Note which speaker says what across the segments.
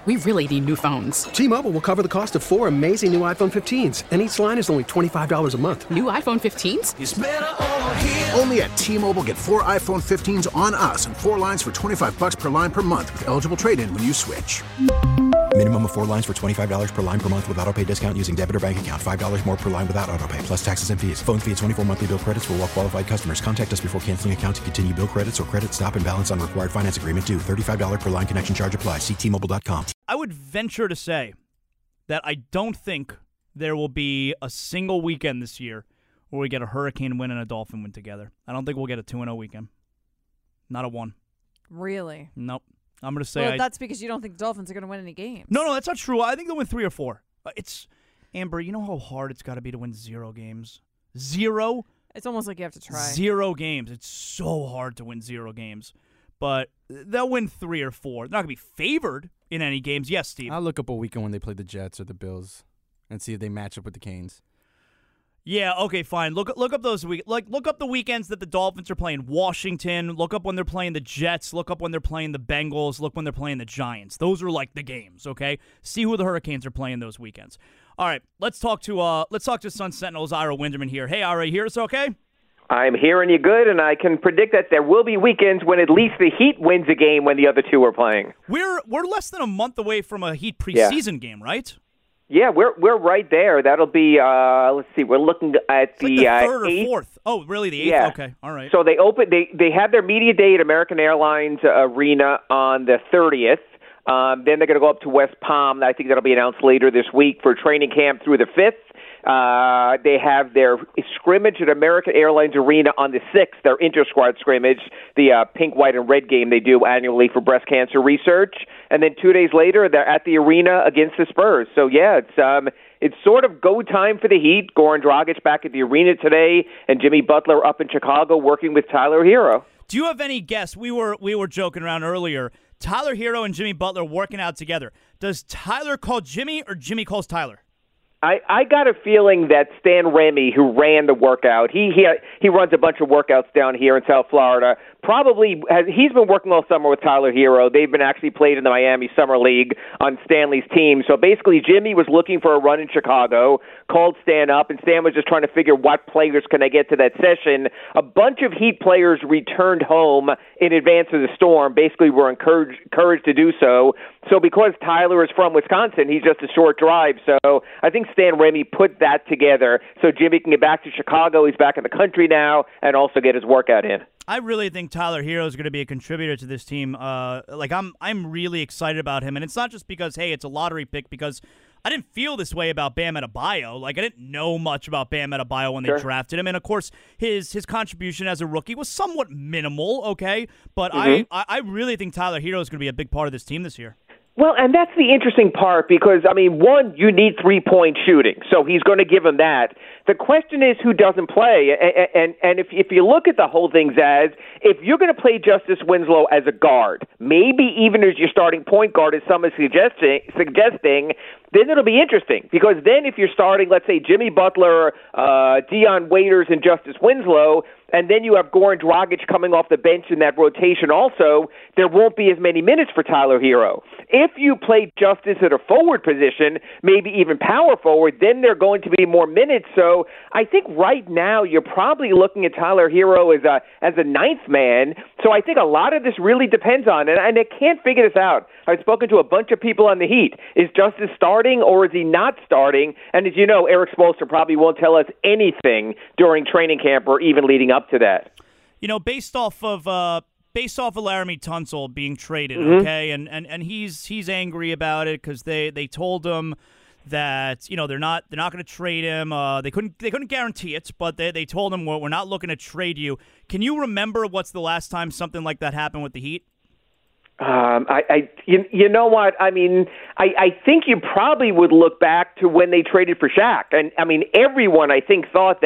Speaker 1: We really need new phones.
Speaker 2: T-Mobile will cover the cost of 4 amazing new iPhone 15s, and each line is only $25 a month.
Speaker 1: New iPhone 15s?
Speaker 3: It's better over here.
Speaker 4: Only at T-Mobile, get 4 iPhone 15s on us and 4 lines for $25 per line per month with eligible trade-in when you switch.
Speaker 5: Minimum of 4 lines for $25 per line per month with autopay discount using debit or bank account. $5 more per line without autopay, plus taxes and fees. Phone fee at 24 monthly bill credits for well-qualified customers. Contact us before canceling account to continue bill credits or credit stop and balance on required finance agreement due. $35 per line connection charge applies. See T-Mobile.com.
Speaker 6: I would venture to say that I don't think there will be a single weekend this year where we get a Hurricane win and a Dolphin win together. I don't think we'll get a 2-0 weekend. Not a 1.
Speaker 7: Really?
Speaker 6: Nope. I'm going to say
Speaker 7: that's because you don't think the Dolphins are going to win any games.
Speaker 6: No, that's not true. I think they'll win 3 or 4. It's Amber, you know how hard it's got to be to win 0 games? 0?
Speaker 7: It's almost like you have to try.
Speaker 6: 0 games. It's so hard to win 0 games. But they'll win 3 or 4. They're not going to be favored in any games. Yes, Steve?
Speaker 8: I'll look up a weekend when they play the Jets or the Bills and see if they match up with the Canes.
Speaker 6: Yeah, okay, fine. Look up those look up the weekends that the Dolphins are playing Washington. Look up when they're playing the Jets. Look up when they're playing the Bengals. Look when they're playing the Giants. Those are like the games, okay? See who the Hurricanes are playing those weekends. All right, let's talk to Sun Sentinel's Ira Winderman here. Hey, Ira, you hear us okay?
Speaker 9: I'm hearing you good, and I can predict that there will be weekends when at least the Heat wins a game when the other two are playing.
Speaker 6: We're less than a month away from a Heat preseason game, right?
Speaker 9: Yeah, we're right there. That'll be let's see. We're looking at the
Speaker 6: 3rd or
Speaker 9: 8th.
Speaker 6: 4th. Oh, really? The 8th?
Speaker 9: Yeah.
Speaker 6: Okay. All right.
Speaker 9: So they have their media day at American Airlines Arena on the 30th. Then they're going to go up to West Palm. I think that'll be announced later this week for training camp through the 5th. They have their scrimmage at American Airlines Arena on the 6th, their inter-squad scrimmage, the pink, white, and red game they do annually for breast cancer research. And then 2 days later, they're at the arena against the Spurs. So, yeah, it's sort of go time for the Heat. Goran Dragic back at the arena today, and Jimmy Butler up in Chicago working with Tyler Hero.
Speaker 6: Do you have any guess? We were joking around earlier. Tyler Hero and Jimmy Butler working out together. Does Tyler call Jimmy or Jimmy calls Tyler?
Speaker 9: I got a feeling that Stan Remy, who ran the workout, he runs a bunch of workouts down here in South Florida. He's been working all summer with Tyler Hero. They've been actually played in the Miami Summer League on Stanley's team. So basically, Jimmy was looking for a run in Chicago, called Stan up, and Stan was just trying to figure what players can I get to that session. A bunch of Heat players returned home in advance of the storm. Basically, were encouraged to do so. So because Tyler is from Wisconsin, he's just a short drive. So I think Stan Remy put that together so Jimmy can get back to Chicago. He's back in the country now and also get his workout in.
Speaker 6: I really think Tyler Hero is going to be a contributor to this team. I'm really excited about him, and it's not just because, hey, it's a lottery pick, because I didn't feel this way about Bam Adebayo. Like, I didn't know much about Bam Adebayo when they drafted him, and of course, his contribution as a rookie was somewhat minimal, okay? But I really think Tyler Hero is going to be a big part of this team this year.
Speaker 9: Well, and that's the interesting part because, one, you need three-point shooting, so he's going to give him that. The question is who doesn't play, and if you look at the whole thing, Zaz, if you're going to play Justice Winslow as a guard, maybe even as your starting point guard, as some is suggesting, then it'll be interesting because then if you're starting, let's say, Jimmy Butler, Dion Waiters, and Justice Winslow, and then you have Goran Dragic coming off the bench in that rotation also, there won't be as many minutes for Tyler Hero. If you play Justice at a forward position, maybe even power forward, then there are going to be more minutes. So I think right now you're probably looking at Tyler Hero as a ninth man. So I think a lot of this really depends on it, and I can't figure this out. I've spoken to a bunch of people on the Heat. Is Justice starting or is he not starting? And as you know, Eric Spoelstra probably won't tell us anything during training camp or even leading up to that.
Speaker 6: You know, based off of Laramie Tunsil being traded, okay, and he's angry about it because they told him that they're not going to trade him. They couldn't guarantee it, but they told him we're not looking to trade you. Can you remember what's the last time something like that happened with the Heat?
Speaker 9: You know what? I think you probably would look back to when they traded for Shaq. And, everyone, I think, thought that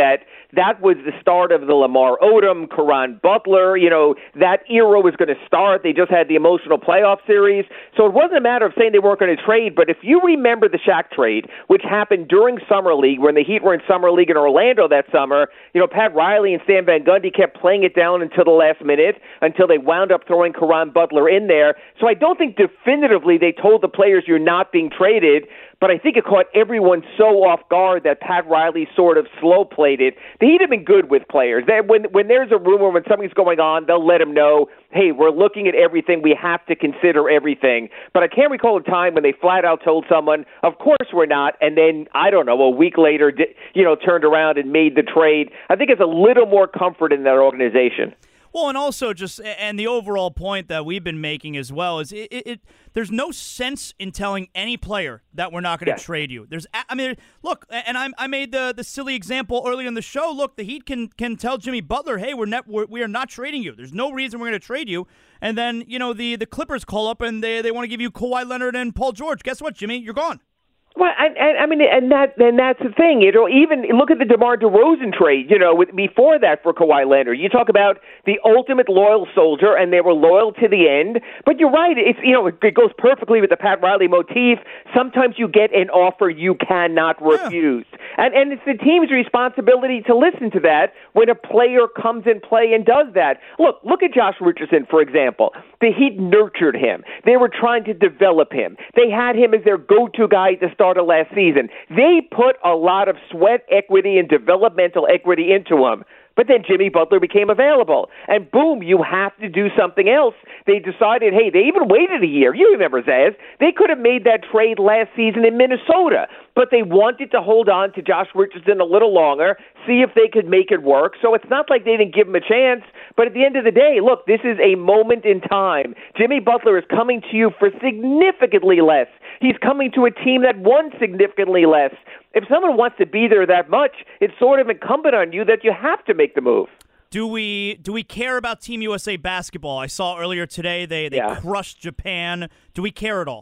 Speaker 9: that was the start of the Lamar Odom, Caron Butler. That era was going to start. They just had the emotional playoff series. So it wasn't a matter of saying they weren't going to trade, but if you remember the Shaq trade, which happened during Summer League, when the Heat were in Summer League in Orlando that summer, Pat Riley and Stan Van Gundy kept playing it down until the last minute, until they wound up throwing Caron Butler in there. So I don't think definitively they told the players you're not being traded, but I think it caught everyone so off guard that Pat Riley sort of slow-played it. The Heat have been good with players. When there's a rumor, when something's going on, they'll let them know, hey, we're looking at everything. We have to consider everything. But I can't recall a time when they flat-out told someone, of course we're not, and then, I don't know, a week later, turned around and made the trade. I think it's a little more comfort in that organization.
Speaker 6: Well, and also and the overall point that we've been making as well is there's no sense in telling any player that we're not going to trade you. Look, and I made the silly example earlier in the show. Look, the Heat can tell Jimmy Butler, hey, we are not trading you. There's no reason we're going to trade you. And then, the Clippers call up and they want to give you Kawhi Leonard and Paul George. Guess what, Jimmy? You're gone.
Speaker 9: Well, and that's the thing. Even look at the DeMar DeRozan trade. Before that for Kawhi Leonard, you talk about the ultimate loyal soldier, and they were loyal to the end. But you're right. It goes perfectly with the Pat Riley motif. Sometimes you get an offer you cannot refuse, and it's the team's responsibility to listen to that when a player comes in play and does that. Look at Josh Richardson, for example. The Heat nurtured him. They were trying to develop him. They had him as their go-to guy at the start of last season. They put a lot of sweat equity and developmental equity into him. But then Jimmy Butler became available. And boom, you have to do something else. They decided, hey, they even waited a year. You remember, Zaz. They could have made that trade last season in Minnesota. But they wanted to hold on to Josh Richardson a little longer, see if they could make it work. So it's not like they didn't give him a chance. But at the end of the day, look, this is a moment in time. Jimmy Butler is coming to you for significantly less. He's coming to a team that won significantly less. If someone wants to be there that much, it's sort of incumbent on you that you have to make the move.
Speaker 6: Do we care about Team USA basketball? I saw earlier today they crushed Japan. Do we care at all?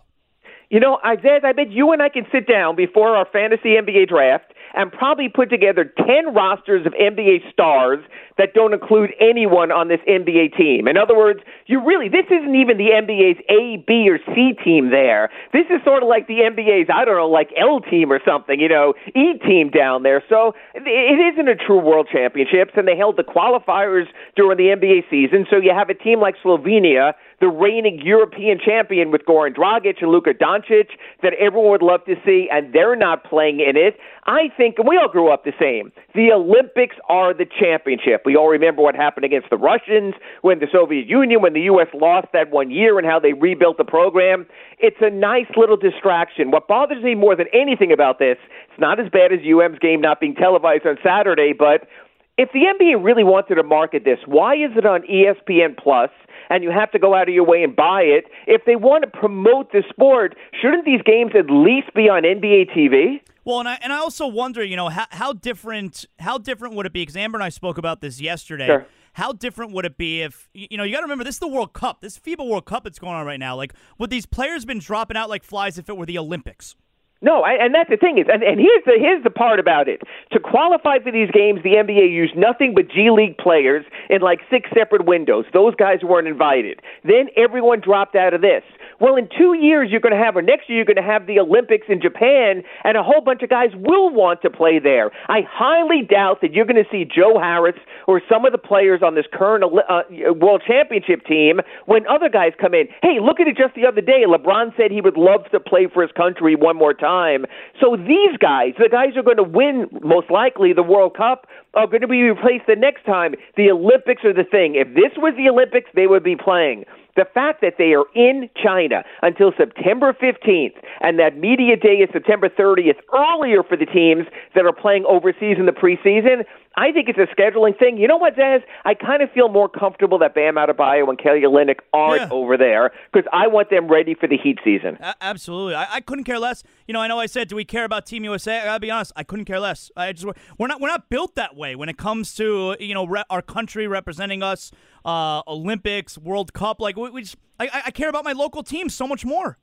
Speaker 9: Isaiah, I bet you and I can sit down before our fantasy NBA draft and probably put together 10 rosters of NBA stars that don't include anyone on this NBA team. In other words, this isn't even the NBA's A, B, or C team there. This is sort of like the NBA's, like L team or something, E team down there. So it isn't a true World Championships, and they held the qualifiers during the NBA season. So you have a team like Slovenia, the reigning European champion with Goran Dragic and Luka Doncic, that everyone would love to see, and they're not playing in it. I think, and we all grew up the same, the Olympics are the championship. We all remember what happened against the Russians, when the Soviet Union, when the U.S. lost that one year, and how they rebuilt the program. It's a nice little distraction. What bothers me more than anything about this, it's not as bad as UM's game not being televised on Saturday, but if the NBA really wanted to market this, why is it on ESPN Plus? And you have to go out of your way and buy it. If they want to promote the sport, shouldn't these games at least be on NBA TV?
Speaker 6: Well, and I also wonder, how different would it be? Because Amber and I spoke about this yesterday.
Speaker 9: Sure.
Speaker 6: How different would it be if, you got to remember, this is the World Cup. This FIBA World Cup that's going on right now. Like, would these players been dropping out like flies if it were the Olympics?
Speaker 9: No, and that's the thing is, and here's the part about it. To qualify for these games, the NBA used nothing but G League players in like 6 separate windows. Those guys weren't invited. Then everyone dropped out of this. Well, in 2 years, or next year, you're going to have the Olympics in Japan, and a whole bunch of guys will want to play there. I highly doubt that you're going to see Joe Harris or some of the players on this current World Championship team when other guys come in. Hey, look at it just the other day. LeBron said he would love to play for his country one more time. So these guys, the guys who are going to win, most likely, the World Cup, are going to be replaced the next time. The Olympics are the thing. If this was the Olympics, they would be playing. The fact that they are in China until September 15th and that media day is September 30th, earlier for the teams that are playing overseas in the preseason, I think it's a scheduling thing. You know what, Zaz? I kind of feel more comfortable that Bam Adebayo and Kelly Olynyk aren't over there because I want them ready for the Heat season.
Speaker 6: Absolutely. I couldn't care less. I know I said, do we care about Team USA? I got to be honest, I couldn't care less. We're not built that way when it comes to, our country representing us, Olympics, World Cup. Like, I care about my local team so much more.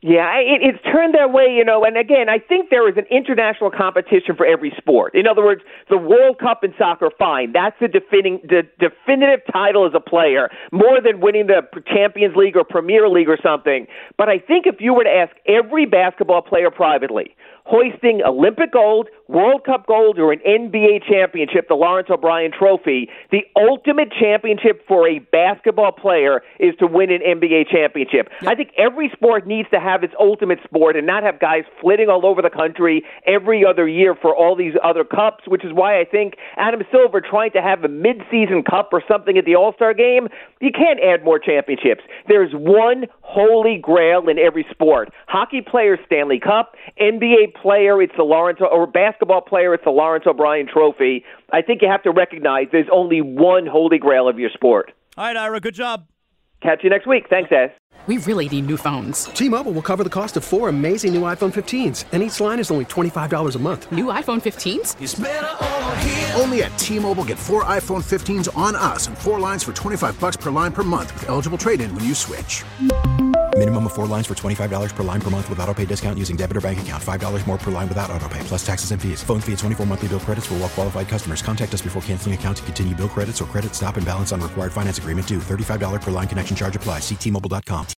Speaker 9: Yeah, it's turned that way, and again, I think there is an international competition for every sport. In other words, the World Cup in soccer, fine. That's the definitive title as a player, more than winning the Champions League or Premier League or something. But I think if you were to ask every basketball player privately, hoisting Olympic gold, World Cup gold, or an NBA championship, the Lawrence O'Brien Trophy, the ultimate championship for a basketball player is to win an NBA championship. Yep. I think every sport needs to have its ultimate sport and not have guys flitting all over the country every other year for all these other cups, which is why I think Adam Silver trying to have a mid-season cup or something at the All-Star game, you can't add more championships. There's one holy grail in every sport. Hockey player, Stanley Cup. NBA player, it's the basketball player, it's the Lawrence O'Brien Trophy. I think you have to recognize there's only one holy grail of your sport.
Speaker 6: All right, Ira, good job.
Speaker 9: Catch you next week. Thanks, Ez.
Speaker 1: We really need new phones.
Speaker 2: T-Mobile will cover the cost of 4 amazing new iPhone 15s, and each line is only $25 a month.
Speaker 1: New iPhone 15s?
Speaker 4: It's better over here. Only at T-Mobile, get 4 iPhone 15s on us and 4 lines for $25 per line per month with eligible trade-in when you switch.
Speaker 5: Minimum of 4 lines for $25 per line per month with autopay discount using debit or bank account. $5 more per line without autopay, plus taxes and fees. Phone fee at 24 monthly bill credits for well-qualified customers. Contact us before canceling account to continue bill credits or credit stop and balance on required finance agreement due. $35 per line connection charge applies. See T-Mobile.com.